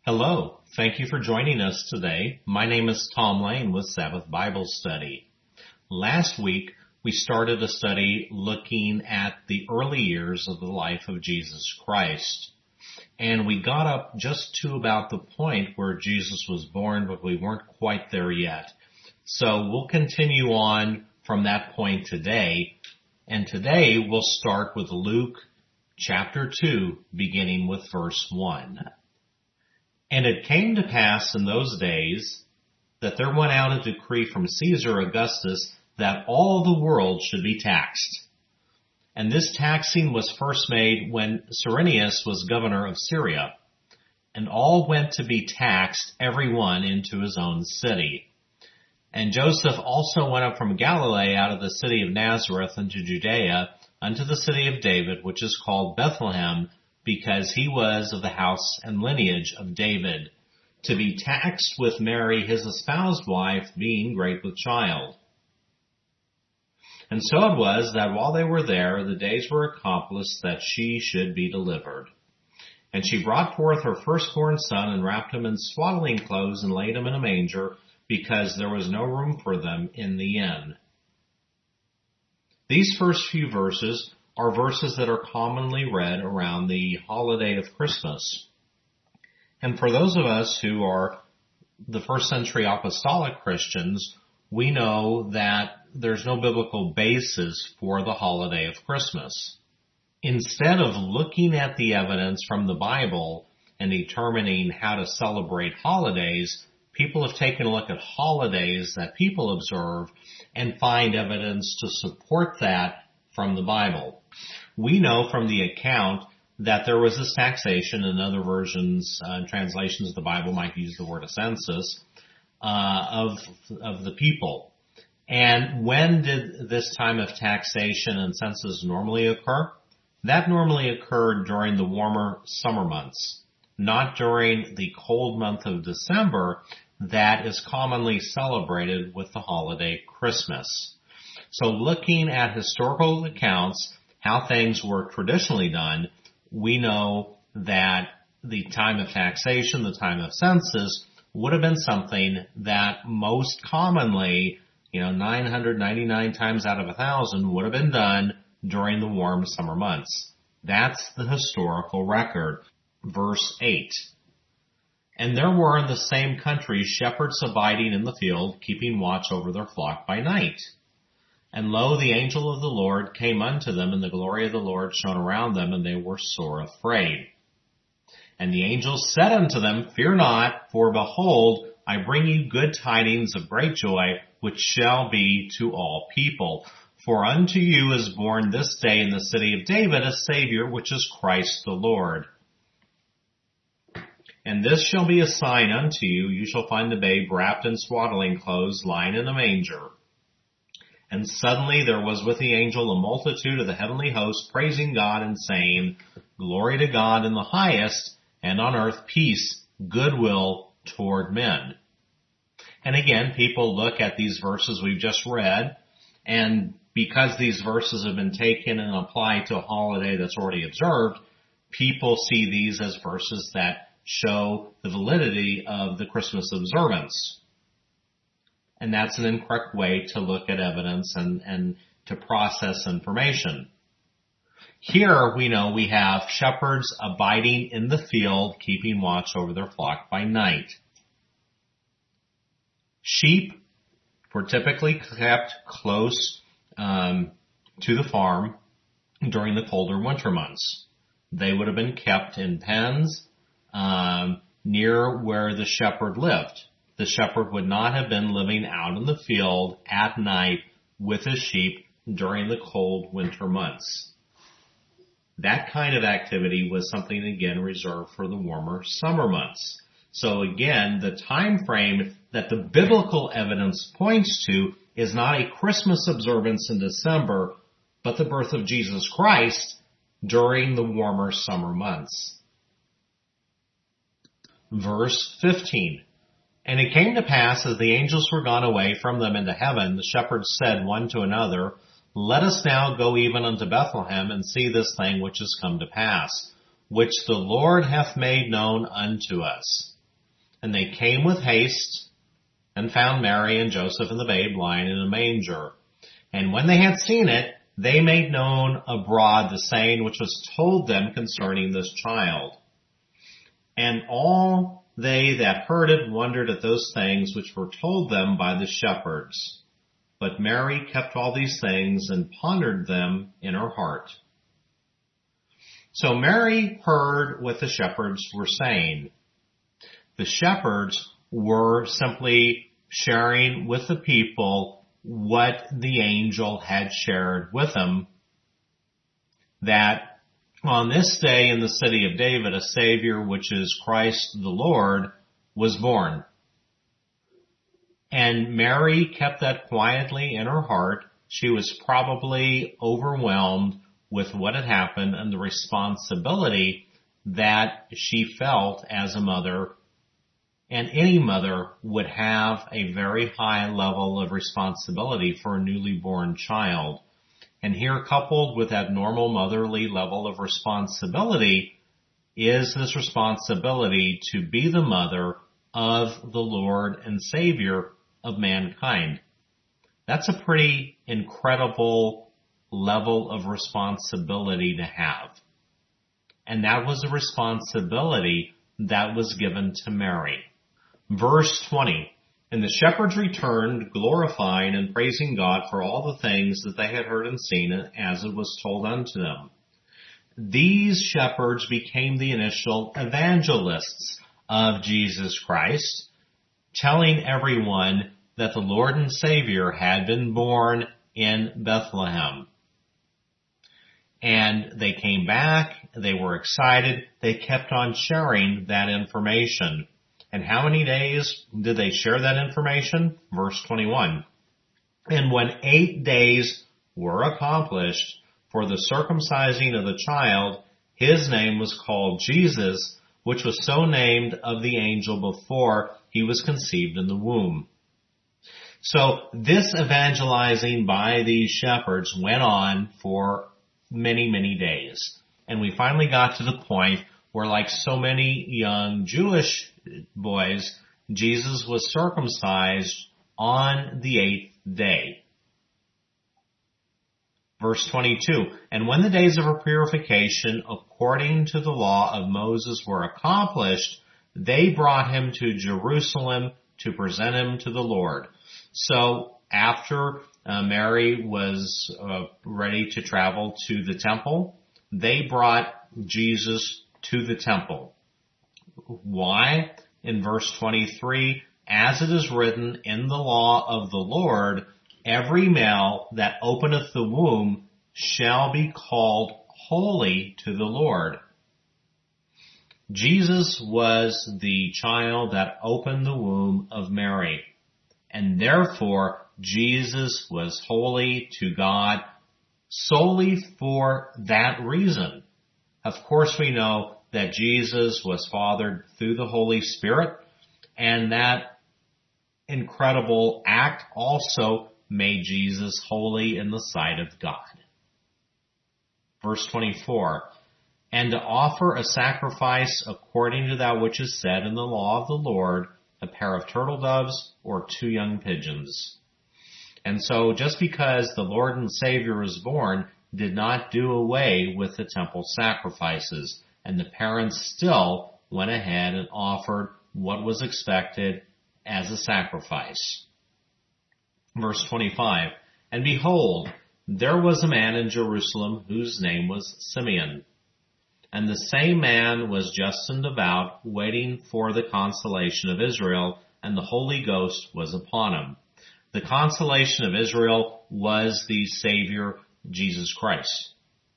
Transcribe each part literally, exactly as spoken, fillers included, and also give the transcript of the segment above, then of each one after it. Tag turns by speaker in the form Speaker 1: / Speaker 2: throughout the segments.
Speaker 1: Hello. Thank you for joining us today. My name is Tom Lane with Sabbath Bible Study. Last week, we started a study looking at the early years of the life of Jesus Christ. And we got up just to about the point where Jesus was born, but we weren't quite there yet. So we'll continue on from that point today. And today we'll start with Luke chapter two, beginning with verse one. And it came to pass in those days that there went out a decree from Caesar Augustus that all the world should be taxed. And this taxing was first made when Cyrenius was governor of Syria. And all went to be taxed, every one into his own city. And Joseph also went up from Galilee out of the city of Nazareth unto Judea, unto the city of David, which is called Bethlehem, because he was of the house and lineage of David, to be taxed with Mary his espoused wife, being great with child. And so it was that while they were there, the days were accomplished that she should be delivered. And she brought forth her firstborn son, and wrapped him in swaddling clothes, and laid him in a manger, because there was no room for them in the inn. These first few verses are verses that are commonly read around the holiday of Christmas. And for those of us who are the first century apostolic Christians, we know that there's no biblical basis for the holiday of Christmas. Instead of looking at the evidence from the Bible and determining how to celebrate holidays, people have taken a look at holidays that people observe and find evidence to support that from the Bible. We know from the account that there was this taxation, and other versions uh, and translations of the Bible might use the word a census, uh, of, of the people. And when did this time of taxation and census normally occur? That normally occurred during the warmer summer months, not during the cold month of December that is commonly celebrated with the holiday Christmas. So looking at historical accounts, how things were traditionally done, we know that the time of taxation, the time of census, would have been something that most commonly, you know, nine hundred ninety-nine times out of a thousand would have been done during the warm summer months. That's the historical record. Verse eight. And there were in the same country shepherds abiding in the field, keeping watch over their flock by night. And lo, the angel of the Lord came unto them, and the glory of the Lord shone around them, and they were sore afraid. And the angel said unto them, Fear not, for behold, I bring you good tidings of great joy, which shall be to all people. For unto you is born this day in the city of David a Savior, which is Christ the Lord. And this shall be a sign unto you, you shall find the babe wrapped in swaddling clothes, lying in a manger. And suddenly there was with the angel a multitude of the heavenly host, praising God and saying, Glory to God in the highest, and on earth peace, goodwill toward men. And again, people look at these verses we've just read, and because these verses have been taken and applied to a holiday that's already observed, people see these as verses that show the validity of the Christmas observance. And that's an incorrect way to look at evidence and, and to process information. Here we know we have shepherds abiding in the field, keeping watch over their flock by night. Sheep were typically kept close um, to the farm during the colder winter months. They would have been kept in pens um, near where the shepherd lived. The shepherd would not have been living out in the field at night with his sheep during the cold winter months. That kind of activity was something, again, reserved for the warmer summer months. So again, the time frame that the biblical evidence points to is not a Christmas observance in December, but the birth of Jesus Christ during the warmer summer months. Verse fifteen. And it came to pass, as the angels were gone away from them into heaven, the shepherds said one to another, Let us now go even unto Bethlehem, and see this thing which is come to pass, which the Lord hath made known unto us. And they came with haste and found Mary and Joseph and the babe lying in a manger. And when they had seen it, they made known abroad the saying which was told them concerning this child. And all they that heard it wondered at those things which were told them by the shepherds. But Mary kept all these things and pondered them in her heart. So Mary heard what the shepherds were saying. The shepherds were simply sharing with the people what the angel had shared with them, that on this day in the city of David, a Savior, which is Christ the Lord, was born. And Mary kept that quietly in her heart. She was probably overwhelmed with what had happened and the responsibility that she felt as a mother. And any mother would have a very high level of responsibility for a newly born child. And here, coupled with that normal motherly level of responsibility, is this responsibility to be the mother of the Lord and Savior of mankind. That's a pretty incredible level of responsibility to have. And that was a responsibility that was given to Mary. Verse twenty, and the shepherds returned, glorifying and praising God for all the things that they had heard and seen as it was told unto them. These shepherds became the initial evangelists of Jesus Christ, telling everyone that the Lord and Savior had been born in Bethlehem. And they came back, they were excited, they kept on sharing that information. And how many days did they share that information? Verse twenty-one. And when eight days were accomplished for the circumcising of the child, his name was called Jesus, which was so named of the angel before he was conceived in the womb. So this evangelizing by these shepherds went on for many, many days. And we finally got to the point where, like so many young Jewish boys, Jesus was circumcised on the eighth day. Verse twenty-two, and when the days of her purification according to the law of Moses were accomplished, they brought him to Jerusalem to present him to the Lord. So after uh, Mary was uh, ready to travel to the temple, they brought Jesus to the temple. Why? In verse twenty-three, as it is written in the law of the Lord, every male that openeth the womb shall be called holy to the Lord. Jesus was the child that opened the womb of Mary, and therefore Jesus was holy to God solely for that reason. Of course, we know that Jesus was fathered through the Holy Spirit, and that incredible act also made Jesus holy in the sight of God. Verse twenty-four, and to offer a sacrifice according to that which is said in the law of the Lord, a pair of turtle doves or two young pigeons. And so just because the Lord and Savior was born did not do away with the temple sacrifices, and the parents still went ahead and offered what was expected as a sacrifice. Verse twenty-five, and behold, there was a man in Jerusalem whose name was Simeon. And the same man was just and devout, waiting for the consolation of Israel, and the Holy Ghost was upon him. The consolation of Israel was the Savior, Jesus Christ.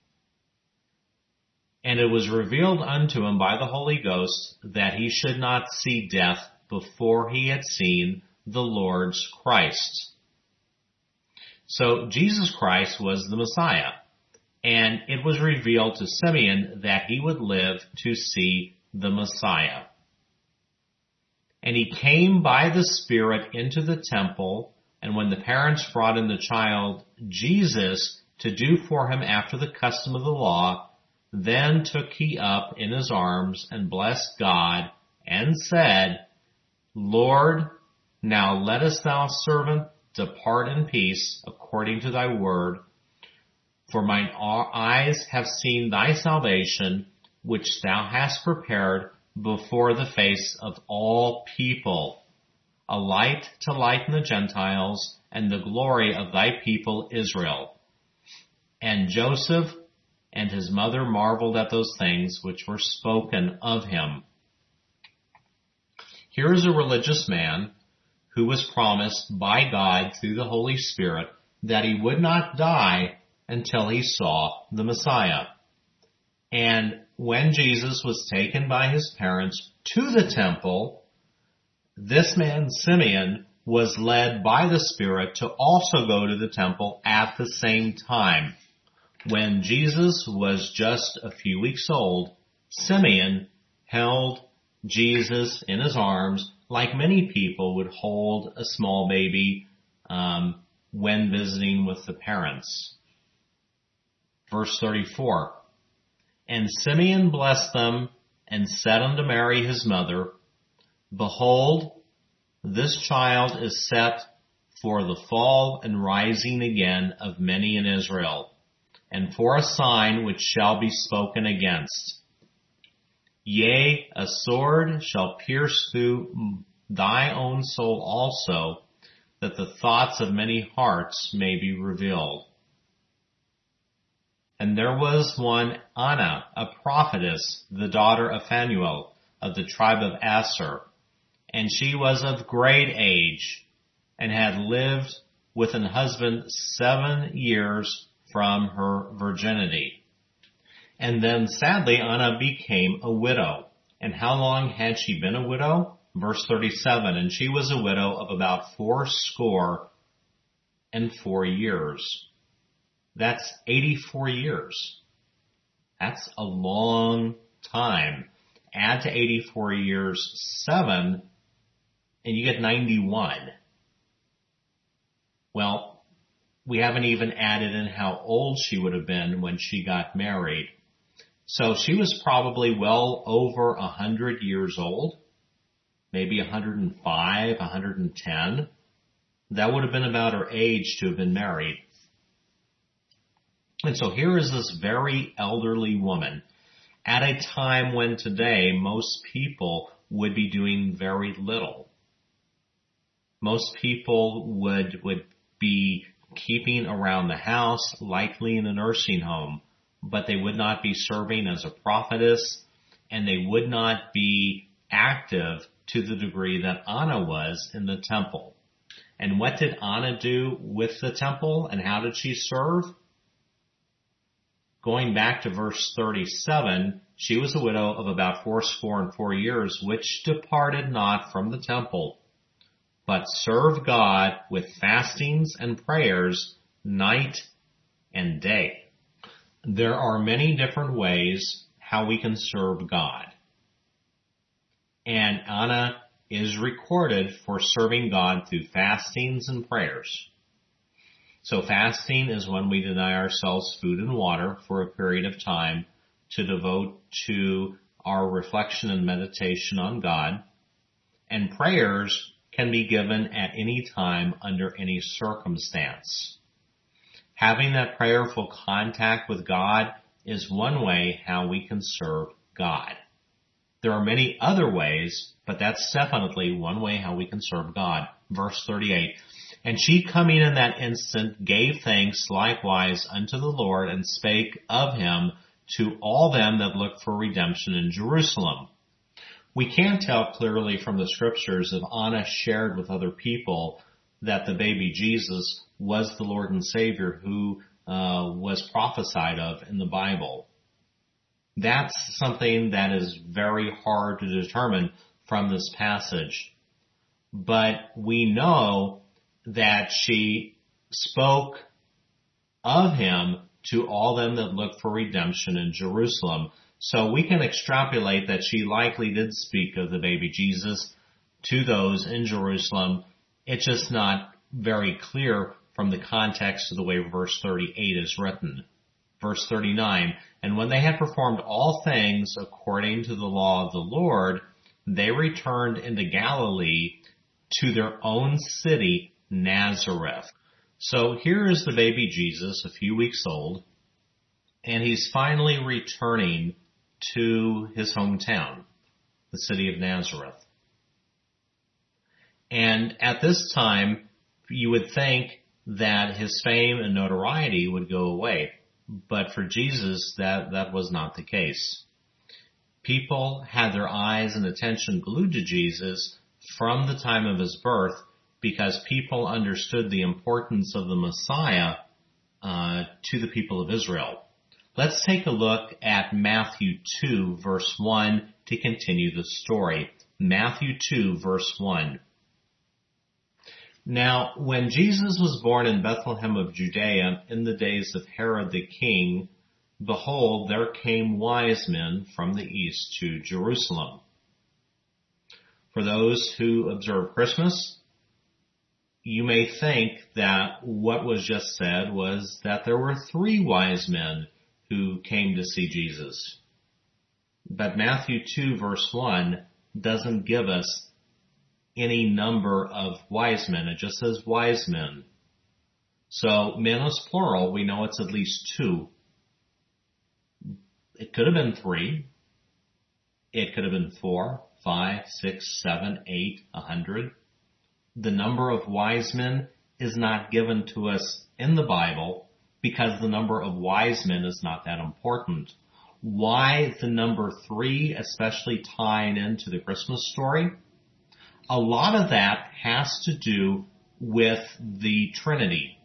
Speaker 1: And it was revealed unto him by the Holy Ghost that he should not see death before he had seen the Lord's Christ. So Jesus Christ was the Messiah, and it was revealed to Simeon that he would live to see the Messiah. And he came by the Spirit into the temple, and when the parents brought in the child Jesus to do for him after the custom of the law, then took he up in his arms and blessed God and said, Lord, now lettest thou servant depart in peace according to thy word. For mine eyes have seen thy salvation, which thou hast prepared before the face of all people, a light to lighten the Gentiles and the glory of thy people Israel. And Joseph and his mother marveled at those things which were spoken of him. Here is a religious man who was promised by God through the Holy Spirit that he would not die until he saw the Messiah. And when Jesus was taken by his parents to the temple, this man Simeon was led by the Spirit to also go to the temple at the same time. When Jesus was just a few weeks old, Simeon held Jesus in his arms like many people would hold a small baby um, when visiting with the parents. Verse thirty-four, and Simeon blessed them and said unto Mary his mother, Behold, this child is set for the fall and rising again of many in Israel, and for a sign which shall be spoken against. Yea, a sword shall pierce through thy own soul also, that the thoughts of many hearts may be revealed. And there was one Anna, a prophetess, the daughter of Phanuel, of the tribe of Aser, and she was of great age, and had lived with an husband seven years from her virginity. And then sadly Anna became a widow. And how long had she been a widow? Verse thirty-seven, and she was a widow of about four score and four years. That's eighty-four years. That's a long time. Add to eighty-four years seven, and you get ninety-one. Well, we haven't even added in how old she would have been when she got married. So she was probably well over a hundred years old, maybe one hundred five, one hundred ten. That would have been about her age to have been married. And so here is this very elderly woman at a time when today most people would be doing very little. Most people would, would be keeping around the house, likely in a nursing home, but they would not be serving as a prophetess, and they would not be active to the degree that Anna was in the temple. And what did Anna do with the temple, and how did she serve? Going back to verse thirty-seven, she was a widow of about fourscore and four years, which departed not from the temple, but served God with fastings and prayers night and day. There are many different ways how we can serve God. And Anna is recorded for serving God through fastings and prayers. So fasting is when we deny ourselves food and water for a period of time to devote to our reflection and meditation on God. And prayers can be given at any time under any circumstance. Having that prayerful contact with God is one way how we can serve God. There are many other ways, but that's definitely one way how we can serve God. Verse thirty-eight, and she coming in that instant gave thanks likewise unto the Lord, and spake of him to all them that looked for redemption in Jerusalem. We can't tell clearly from the scriptures if Anna shared with other people that the baby Jesus was the Lord and Savior who uh, was prophesied of in the Bible. That's something that is very hard to determine from this passage. But we know that she spoke of him to all them that look for redemption in Jerusalem. So we can extrapolate that she likely did speak of the baby Jesus to those in Jerusalem. It's just not very clear from the context of the way verse thirty-eight is written. Verse thirty-nine, and when they had performed all things according to the law of the Lord, they returned into Galilee to their own city, Nazareth. So here is the baby Jesus, a few weeks old, and he's finally returning to his hometown, the city of Nazareth. And at this time, you would think that his fame and notoriety would go away. But for Jesus, that, that was not the case. People had their eyes and attention glued to Jesus from the time of his birth because people understood the importance of the Messiah uh, to the people of Israel. Let's take a look at Matthew two, verse one, to continue the story. Matthew two, verse one. Now, when Jesus was born in Bethlehem of Judea in the days of Herod the king, behold, there came wise men from the east to Jerusalem. For those who observe Christmas, you may think that what was just said was that there were three wise men who came to see Jesus. But Matthew two, verse one, doesn't give us any number of wise men. It just says wise men. So men is plural. We know it's at least two. It could have been three. It could have been four, five, six, seven, eight, a hundred. The number of wise men is not given to us in the Bible because the number of wise men is not that important. Why the number three, especially tying into the Christmas story? A lot of that has to do with the Trinity.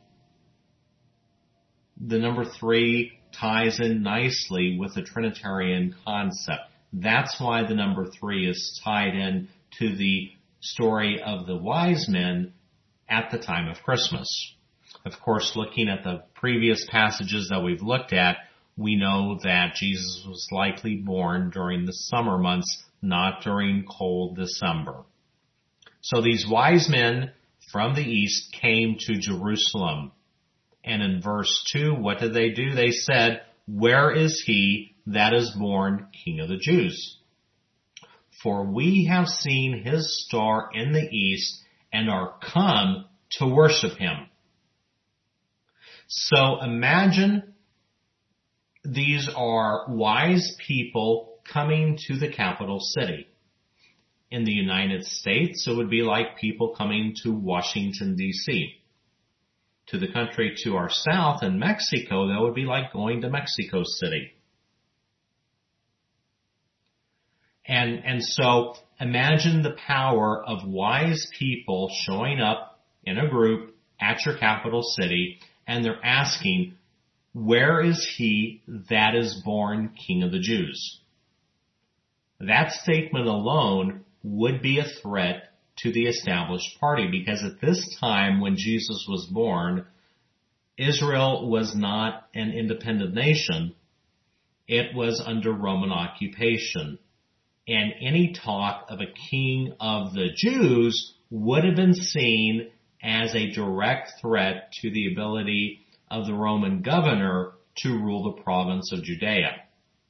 Speaker 1: The number three ties in nicely with the Trinitarian concept. That's why the number three is tied in to the story of the wise men at the time of Christmas. Of course, looking at the previous passages that we've looked at, we know that Jesus was likely born during the summer months, not during cold December. So these wise men from the east came to Jerusalem. And in verse two, what did they do? They said, "Where is he that is born King of the Jews? For we have seen his star in the east and are come to worship him." So imagine these are wise people coming to the capital city. In the United States, it would be like people coming to Washington, D C To the country to our south in Mexico, that would be like going to Mexico City. And, and so imagine the power of wise people showing up in a group at your capital city, and they're asking, "Where is he that is born King of the Jews?" That statement alone would be a threat to the established party, because at this time when Jesus was born, Israel was not an independent nation. It was under Roman occupation. And any talk of a king of the Jews would have been seen as a direct threat to the ability of the Roman governor to rule the province of Judea.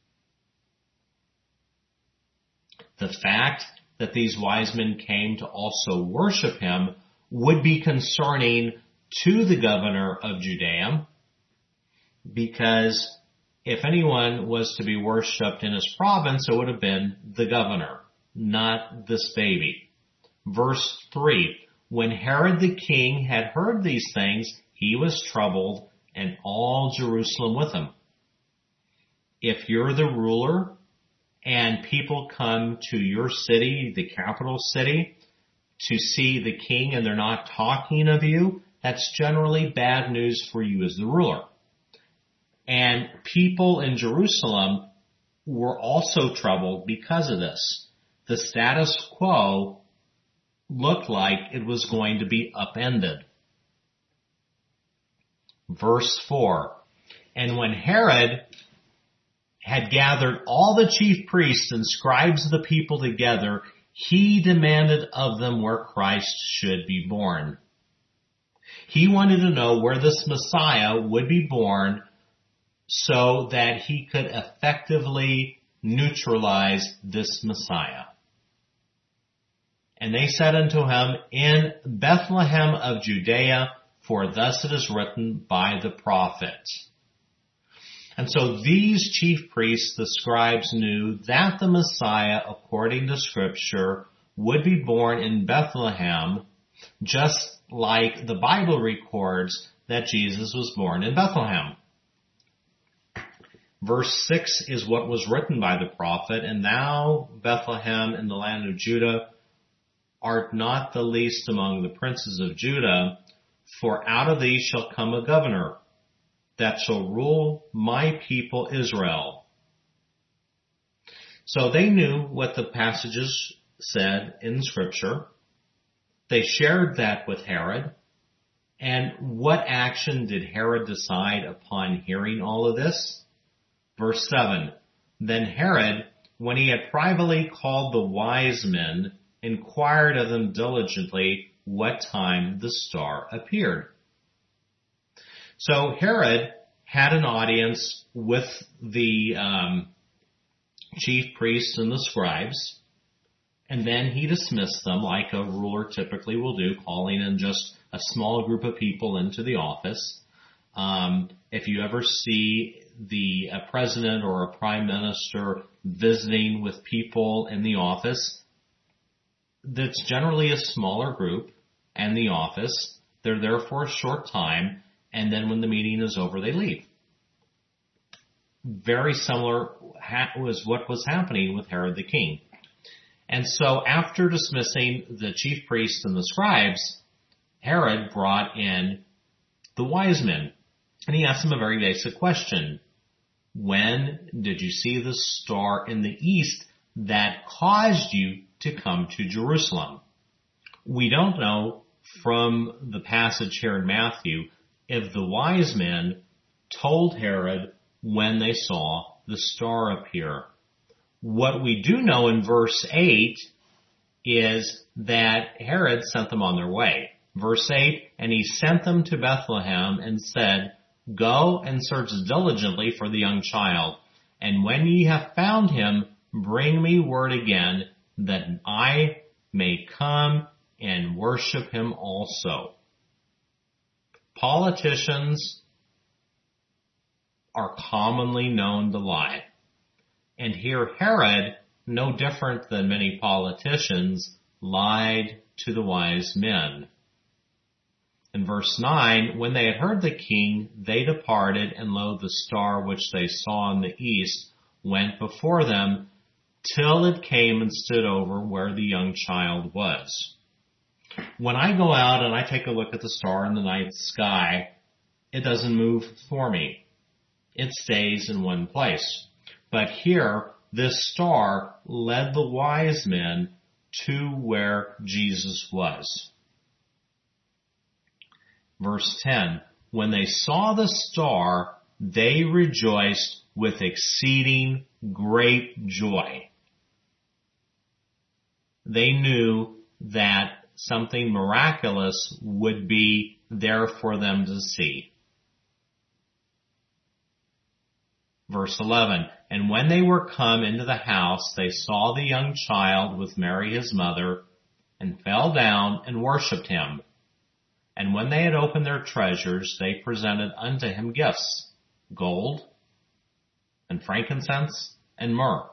Speaker 1: The fact that these wise men came to also worship him would be concerning to the governor of Judea, because if anyone was to be worshipped in his province, it would have been the governor, not this baby. Verse three, when Herod the king had heard these things, he was troubled, and all Jerusalem with him. If you're the ruler, and people come to your city, the capital city, to see the king and they're not talking of you, that's generally bad news for you as the ruler. And people in Jerusalem were also troubled because of this. The status quo looked like it was going to be upended. Verse four, and when Herod had gathered all the chief priests and scribes of the people together, he demanded of them where Christ should be born. He wanted to know where this Messiah would be born so that he could effectively neutralize this Messiah. And they said unto him, In Bethlehem of Judea, for thus it is written by the prophet. And so these chief priests, the scribes, knew that the Messiah, according to Scripture, would be born in Bethlehem, just like the Bible records that Jesus was born in Bethlehem. Verse six is what was written by the prophet, And thou, Bethlehem, in the land of Judah, art not the least among the princes of Judah, for out of thee shall come a governor, that shall rule my people Israel. So they knew what the passages said in Scripture. They shared that with Herod. And what action did Herod decide upon hearing all of this? Verse seven, Then Herod, when he had privately called the wise men, inquired of them diligently what time the star appeared. So Herod had an audience with the um, chief priests and the scribes, and then he dismissed them like a ruler typically will do, calling in just a small group of people into the office. Um, if you ever see the a president or a prime minister visiting with people in the office, that's generally a smaller group and the office. They're there for a short time, and then when the meeting is over, they leave. Very similar was what was happening with Herod the king. And so after dismissing the chief priests and the scribes, Herod brought in the wise men. And he asked them a very basic question. When did you see the star in the east that caused you to come to Jerusalem? We don't know from the passage here in Matthew if the wise men told Herod when they saw the star appear. What we do know in verse eight is that Herod sent them on their way. Verse eight, And he sent them to Bethlehem and said, Go and search diligently for the young child, and when ye have found him, bring me word again, that I may come and worship him also. Politicians are commonly known to lie. And here Herod, no different than many politicians, lied to the wise men. In verse nine, when they had heard the king, they departed, and lo, the star which they saw in the east went before them, till it came and stood over where the young child was. When I go out and I take a look at the star in the night sky, it doesn't move for me. It stays in one place. But here, this star led the wise men to where Jesus was. Verse ten, when they saw the star, they rejoiced with exceeding great joy. They knew that something miraculous would be there for them to see. Verse eleven, and when they were come into the house, they saw the young child with Mary his mother, and fell down and worshipped him. And when they had opened their treasures, they presented unto him gifts, gold, and frankincense, and myrrh.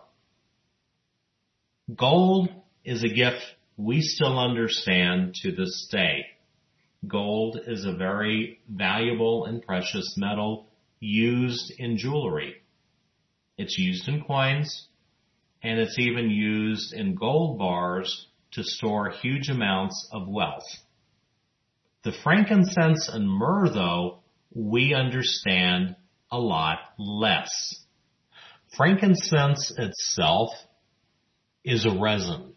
Speaker 1: Gold is a gift we still understand to this day. Gold is a very valuable and precious metal used in jewelry. It's used in coins, and it's even used in gold bars to store huge amounts of wealth. The frankincense and myrrh, though, we understand a lot less. Frankincense itself is a resin.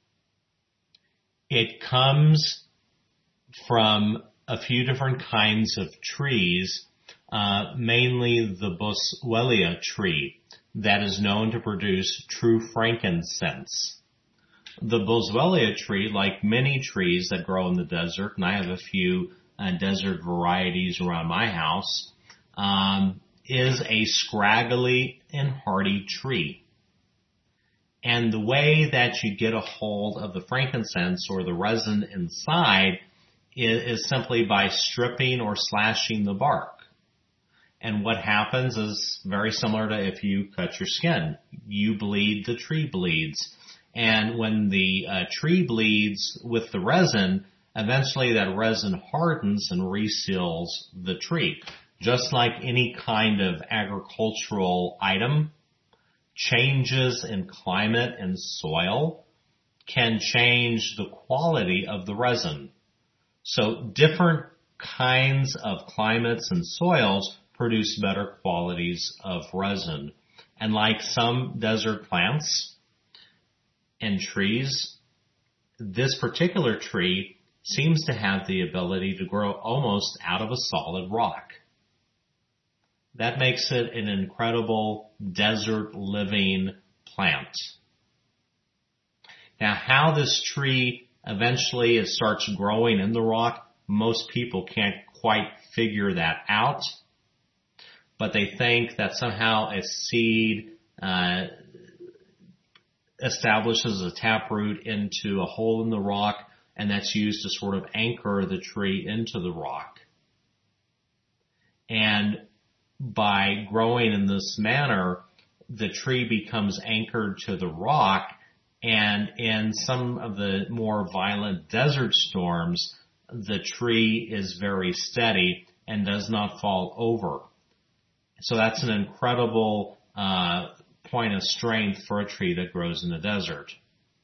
Speaker 1: It comes from a few different kinds of trees, uh, mainly the boswellia tree that is known to produce true frankincense. The boswellia tree, like many trees that grow in the desert, and I have a few uh, desert varieties around my house, um, is a scraggly and hardy tree. And the way that you get a hold of the frankincense or the resin inside is, is simply by stripping or slashing the bark. And what happens is very similar to if you cut your skin. You bleed, the tree bleeds. And when the uh, tree bleeds with the resin, eventually that resin hardens and reseals the tree. Just like any kind of agricultural item, changes in climate and soil can change the quality of the resin. So different kinds of climates and soils produce better qualities of resin. And like some desert plants and trees, this particular tree seems to have the ability to grow almost out of a solid rock. That makes it an incredible desert living plant. Now, how this tree eventually it starts growing in the rock, most people can't quite figure that out. But they think that somehow a seed uh, establishes a taproot into a hole in the rock, and that's used to sort of anchor the tree into the rock. And by growing in this manner, the tree becomes anchored to the rock, and in some of the more violent desert storms, the tree is very steady and does not fall over. So that's an incredible uh, point of strength for a tree that grows in the desert.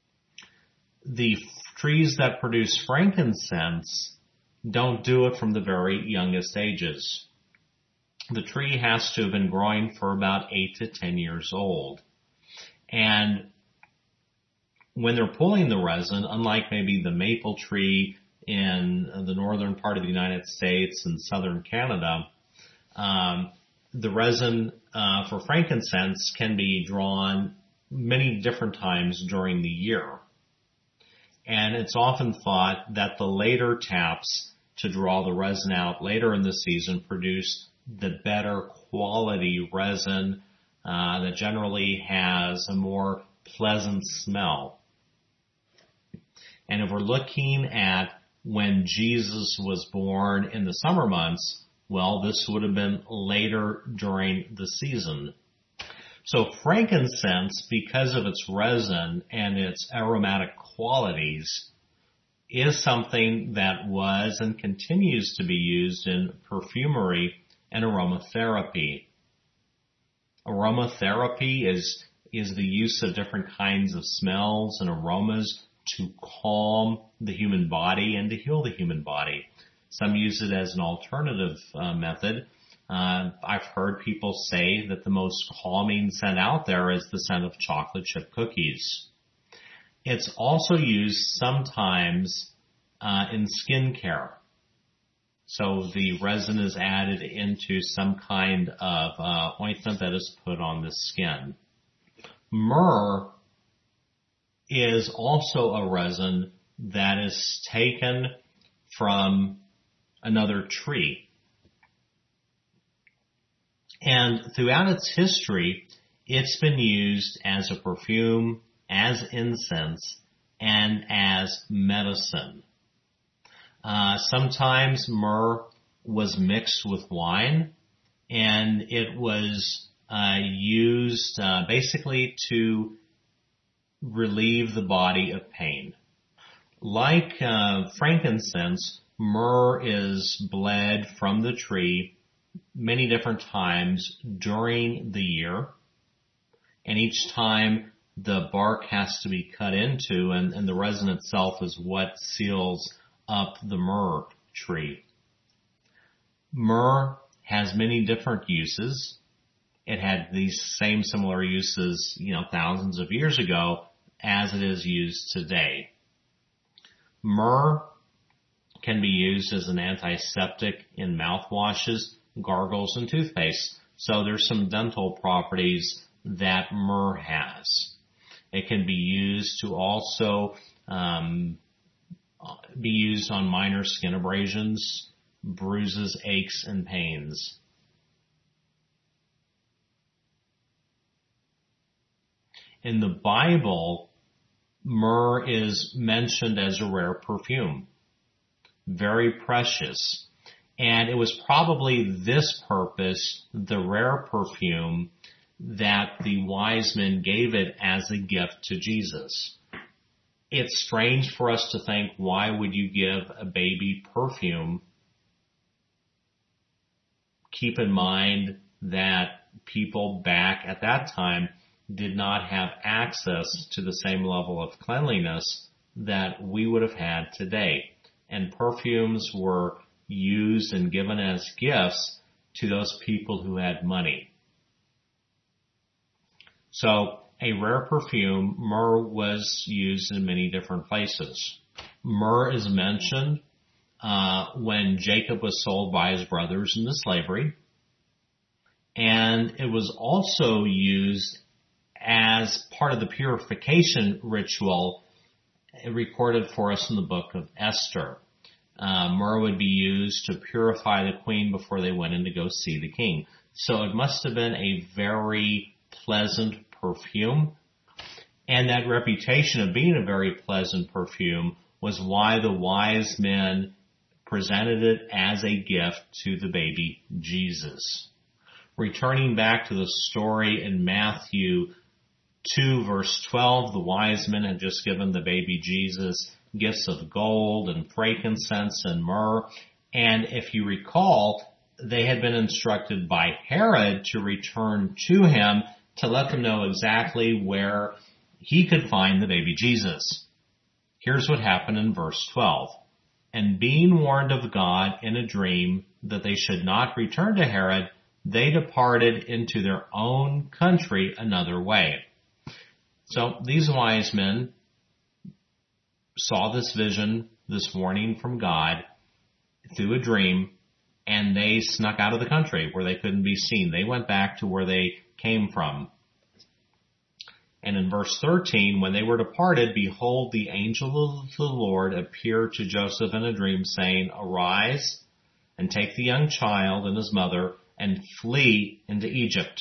Speaker 1: The f- trees that produce frankincense don't do it from the very youngest ages. The tree has to have been growing for about eight to ten years old. And when they're pulling the resin, unlike maybe the maple tree in the northern part of the United States and southern Canada, um, the resin uh, for frankincense can be drawn many different times during the year. And it's often thought that the later taps to draw the resin out later in the season produce the better quality resin uh, that generally has a more pleasant smell. And if we're looking at when Jesus was born in the summer months, well, this would have been later during the season. So frankincense, because of its resin and its aromatic qualities, is something that was and continues to be used in perfumery and aromatherapy. Aromatherapy is, is the use of different kinds of smells and aromas to calm the human body and to heal the human body. Some use it as an alternative uh, method. Uh, I've heard people say that the most calming scent out there is the scent of chocolate chip cookies. It's also used sometimes uh, in skincare. So the resin is added into some kind of uh, ointment that is put on the skin. Myrrh is also a resin that is taken from another tree. And throughout its history, it's been used as a perfume, as incense, and as medicine. Uh, sometimes myrrh was mixed with wine, and it was uh, used uh, basically to relieve the body of pain. Like uh, frankincense, myrrh is bled from the tree many different times during the year, and each time the bark has to be cut into, and, and the resin itself is what seals up the myrrh tree. Myrrh has many different uses. It had these same similar uses, you know, thousands of years ago as it is used today. Myrrh can be used as an antiseptic in mouthwashes, gargles, and toothpaste. So there's some dental properties that myrrh has. It can be used to also um, be used on minor skin abrasions, bruises, aches, and pains. in the Bible, myrrh is mentioned as a rare perfume, very precious. And it was probably this purpose, the rare perfume, that the wise men gave it as a gift to Jesus. It's strange for us to think, why would you give a baby perfume? Keep in mind that people back at that time did not have access to the same level of cleanliness that we would have had today. And perfumes were used and given as gifts to those people who had money. So a rare perfume, myrrh, was used in many different places. Myrrh is mentioned uh, when Jacob was sold by his brothers into slavery. And it was also used as part of the purification ritual recorded for us in the book of Esther. Uh, myrrh would be used to purify the queen before they went in to go see the king. So it must have been a very pleasant perfume. And that reputation of being a very pleasant perfume was why the wise men presented it as a gift to the baby Jesus. Returning back to the story in Matthew two verse twelve, the wise men had just given the baby Jesus gifts of gold and frankincense and myrrh. And if you recall, they had been instructed by Herod to return to him to let them know exactly where he could find the baby Jesus. Here's what happened in verse twelve. And being warned of God in a dream that they should not return to Herod, they departed into their own country another way. So these wise men saw this vision, this warning from God through a dream, and they snuck out of the country where they couldn't be seen. They went back to where they came from. And in verse thirteen, when they were departed, behold, the angel of the Lord appeared to Joseph in a dream, saying, Arise and take the young child and his mother and flee into Egypt.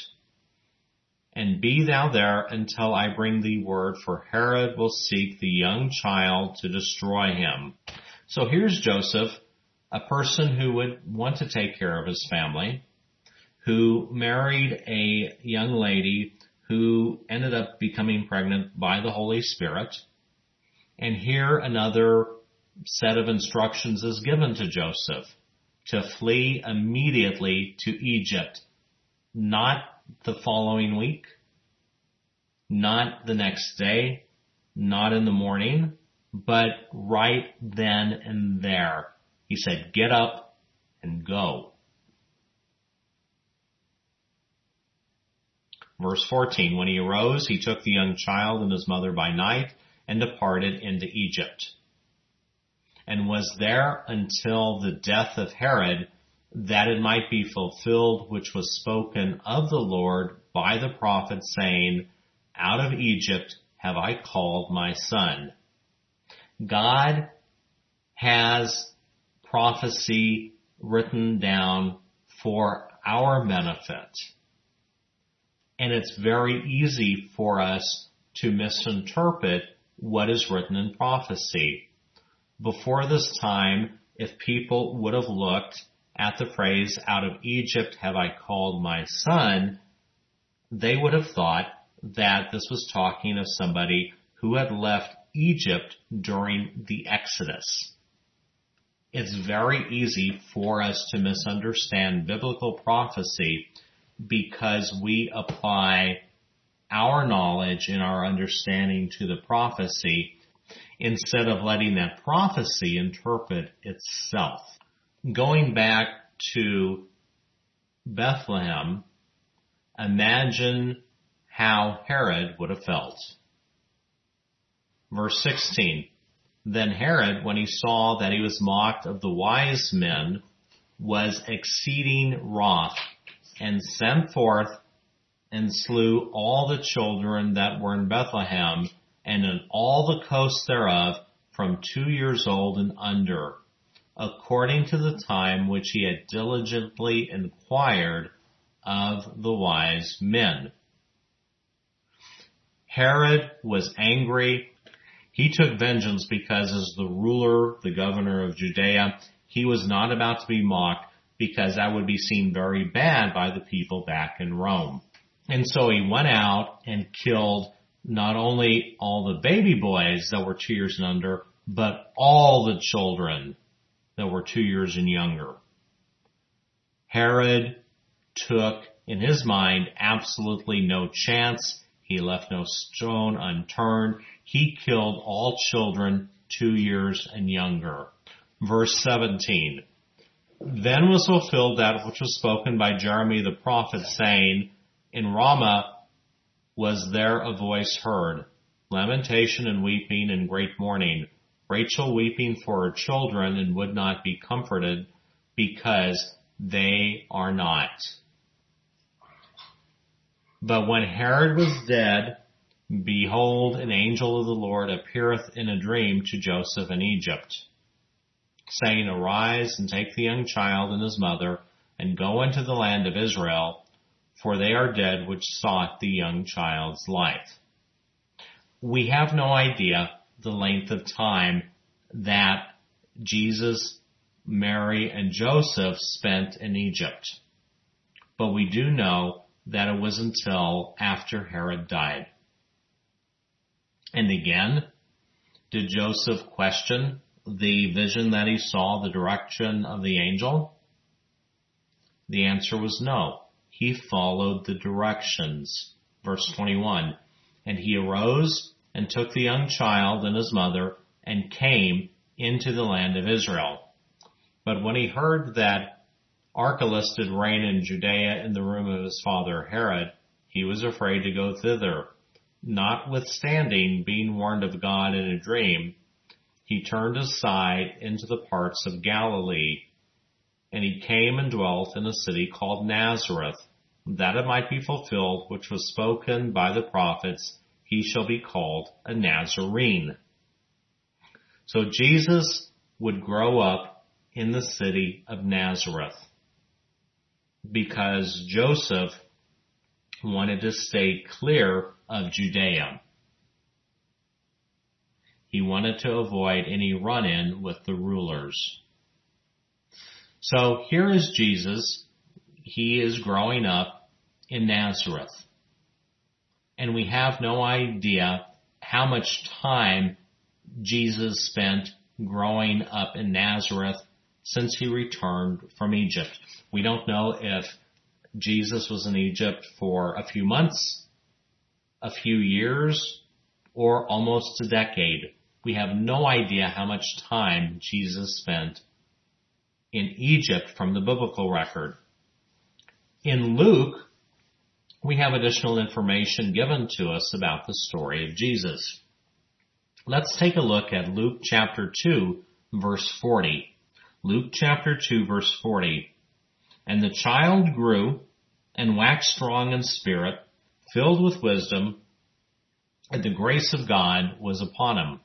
Speaker 1: And be thou there until I bring thee word, for Herod will seek the young child to destroy him. So here's Joseph, a person who would want to take care of his family, who married a young lady who ended up becoming pregnant by the Holy Spirit. And here another set of instructions is given to Joseph to flee immediately to Egypt, not the following week, not the next day, not in the morning, but right then and there. He said, get up and go. Verse fourteen, when he arose, he took the young child and his mother by night and departed into Egypt, and was there until the death of Herod, that it might be fulfilled which was spoken of the Lord by the prophet, saying, out of Egypt have I called my son. God has prophecy written down for our benefit. And it's very easy for us to misinterpret what is written in prophecy. Before this time, if people would have looked at the phrase, out of Egypt have I called my son, they would have thought that this was talking of somebody who had left Egypt during the Exodus. It's very easy for us to misunderstand biblical prophecy because we apply our knowledge and our understanding to the prophecy instead of letting that prophecy interpret itself. Going back to Bethlehem, imagine how Herod would have felt. Verse sixteen, then Herod, when he saw that he was mocked of the wise men, was exceeding wroth, and sent forth and slew all the children that were in Bethlehem, and in all the coasts thereof, from two years old and under, according to the time which he had diligently inquired of the wise men. Herod was angry. He took vengeance because as the ruler, the governor of Judea, he was not about to be mocked because that would be seen very bad by the people back in Rome. And so he went out and killed not only all the baby boys that were two years and under, but all the children that were two years and younger. Herod took, in his mind, absolutely no chance. He left no stone unturned. He killed all children two years and younger. Verse seventeen. Then was fulfilled that which was spoken by Jeremy the prophet, saying, in Ramah was there a voice heard, lamentation and weeping and great mourning, Rachel weeping for her children and would not be comforted because they are not. But when Herod was dead, behold, an angel of the Lord appeareth in a dream to Joseph in Egypt, saying, arise and take the young child and his mother and go into the land of Israel, for they are dead which sought the young child's life. We have no idea the length of time that Jesus, Mary, and Joseph spent in Egypt. But we do know that it was until after Herod died. And again, did Joseph question the vision that he saw, the direction of the angel? The answer was no. He followed the directions. Verse twenty-one, and he arose and took the young child and his mother and came into the land of Israel. But when he heard that Archelaus did reign in Judea in the room of his father Herod, he was afraid to go thither. Notwithstanding, being warned of God in a dream, he turned aside into the parts of Galilee, and he came and dwelt in a city called Nazareth, that it might be fulfilled which was spoken by the prophets, he shall be called a Nazarene. So Jesus would grow up in the city of Nazareth because Joseph wanted to stay clear of Judea. He wanted to avoid any run-in with the rulers. So here is Jesus. He is growing up in Nazareth. And we have no idea how much time Jesus spent growing up in Nazareth since he returned from Egypt. We don't know if Jesus was in Egypt for a few months, a few years, or almost a decade. We have no idea how much time Jesus spent in Egypt from the biblical record. In Luke, we have additional information given to us about the story of Jesus. Let's take a look at Luke chapter two, verse forty. Luke chapter two, verse forty. And the child grew and waxed strong in spirit, filled with wisdom, and the grace of God was upon him.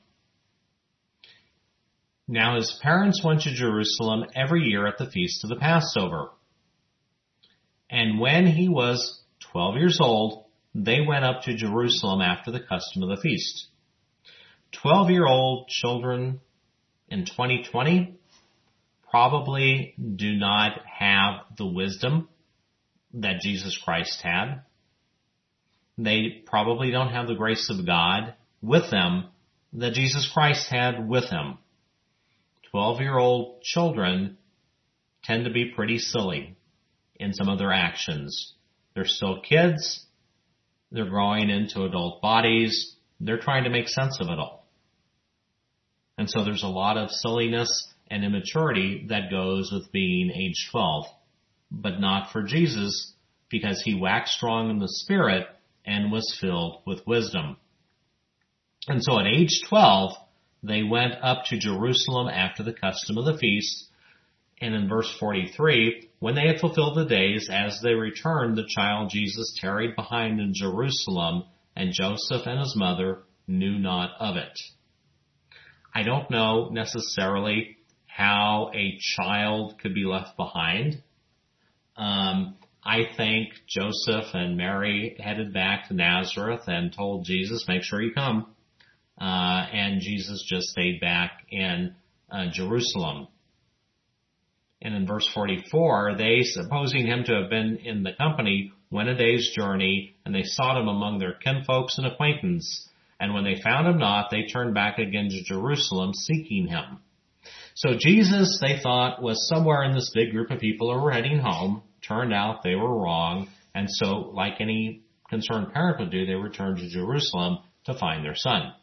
Speaker 1: Now his parents went to Jerusalem every year at the feast of the Passover. And when he was twelve years old, they went up to Jerusalem after the custom of the feast. Twelve-year-old children in twenty twenty probably do not have the wisdom that Jesus Christ had. They probably don't have the grace of God with them that Jesus Christ had with him. Twelve-year-old children tend to be pretty silly in some of their actions. They're still kids. They're growing into adult bodies. They're trying to make sense of it all. And so there's a lot of silliness and immaturity that goes with being age twelve, but not for Jesus, because he waxed strong in the Spirit and was filled with wisdom. And so at age twelve, they went up to Jerusalem after the custom of the feast. And in verse forty-three, when they had fulfilled the days, as they returned, the child Jesus tarried behind in Jerusalem, and Joseph and his mother knew not of it. I don't know necessarily how a child could be left behind. Um, I think Joseph and Mary headed back to Nazareth and told Jesus, make sure you come. Uh, and Jesus just stayed back in uh, Jerusalem. And in verse forty-four, they, supposing him to have been in the company, went a day's journey, and they sought him among their kinfolks and acquaintance. And when they found him not, they turned back again to Jerusalem, seeking him. So Jesus, they thought, was somewhere in this big group of people who were heading home. Turned out they were wrong. And so, like any concerned parent would do, they returned to Jerusalem to find their son.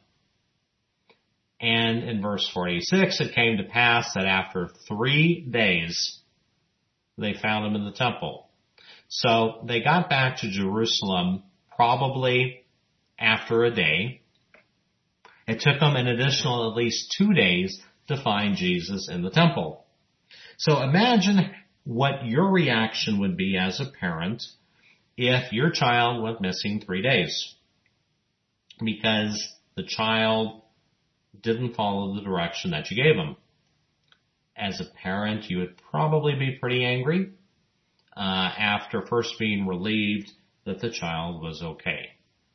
Speaker 1: And in verse forty-six, it came to pass that after three days, they found him in the temple. So they got back to Jerusalem probably after a day. It took them an additional at least two days to find Jesus in the temple. So imagine what your reaction would be as a parent if your child went missing three days because the child didn't follow the direction that you gave them. As a parent, you would probably be pretty angry uh, after first being relieved that the child was okay.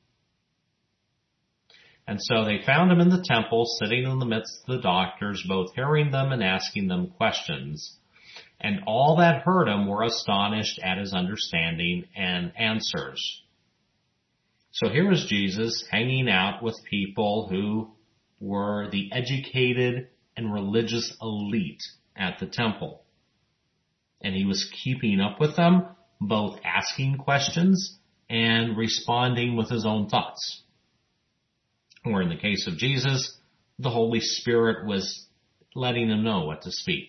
Speaker 1: And so they found him in the temple, sitting in the midst of the doctors, both hearing them and asking them questions. And all that heard him were astonished at his understanding and answers. So here was Jesus hanging out with people who were the educated and religious elite at the temple. And he was keeping up with them, both asking questions and responding with his own thoughts. Or in the case of Jesus, the Holy Spirit was letting him know what to speak.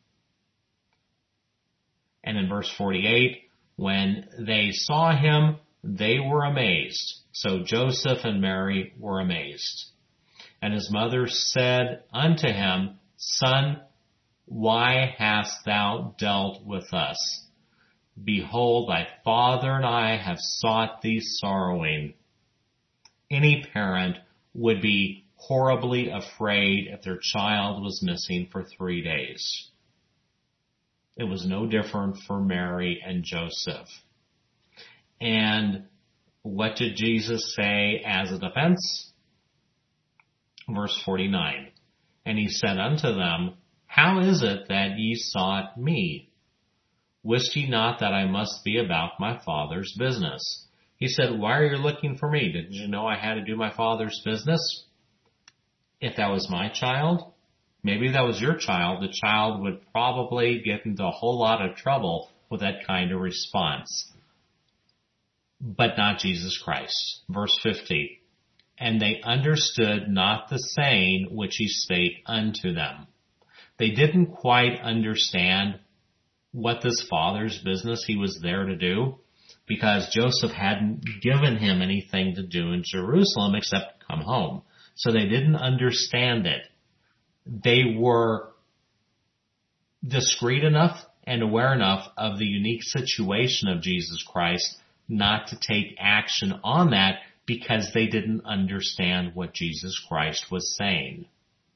Speaker 1: And in verse forty-eight, when they saw him, they were amazed. So Joseph and Mary were amazed. And his mother said unto him, Son, why hast thou dealt with us? Behold, thy father and I have sought thee sorrowing. Any parent would be horribly afraid if their child was missing for three days. It was no different for Mary and Joseph. And what did Jesus say as a defense? Verse forty-nine. And he said unto them, How is it that ye sought me? Wist ye not that I must be about my Father's business? He said, Why are you looking for me? Didn't you know I had to do my Father's business? If that was my child, maybe that was your child, the child would probably get into a whole lot of trouble with that kind of response. But not Jesus Christ. Verse fifty. And they understood not the saying which he spake unto them. They didn't quite understand what this father's business he was there to do, because Joseph hadn't given him anything to do in Jerusalem except come home. So they didn't understand it. They were discreet enough and aware enough of the unique situation of Jesus Christ not to take action on that because they didn't understand what Jesus Christ was saying.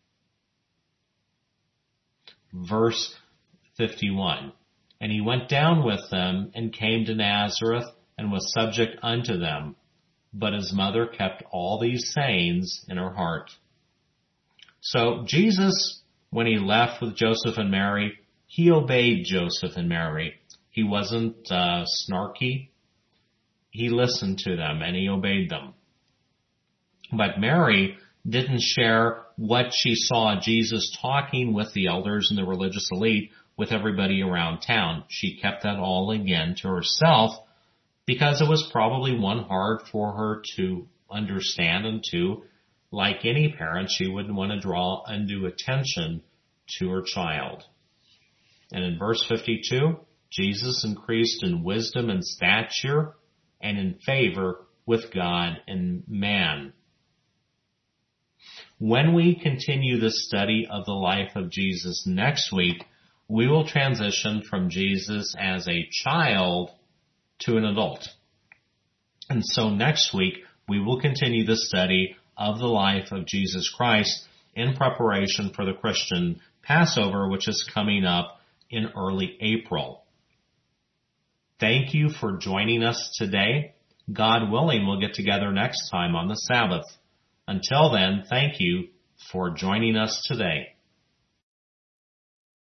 Speaker 1: Verse fifty-one. And he went down with them and came to Nazareth and was subject unto them. But his mother kept all these sayings in her heart. So Jesus, when he left with Joseph and Mary, he obeyed Joseph and Mary. He wasn't uh, snarky. He listened to them and he obeyed them. But Mary didn't share what she saw Jesus talking with the elders and the religious elite with everybody around town. She kept that all again to herself because it was probably, one, hard for her to understand, and two, like any parent, she wouldn't want to draw undue attention to her child. And in verse fifty-two, Jesus increased in wisdom and stature and in favor with God and man. When we continue the study of the life of Jesus next week, we will transition from Jesus as a child to an adult. And so next week, we will continue the study of the life of Jesus Christ in preparation for the Christian Passover, which is coming up in early April. Thank you for joining us today. God willing, we'll get together next time on the Sabbath. Until then, thank you for joining us today.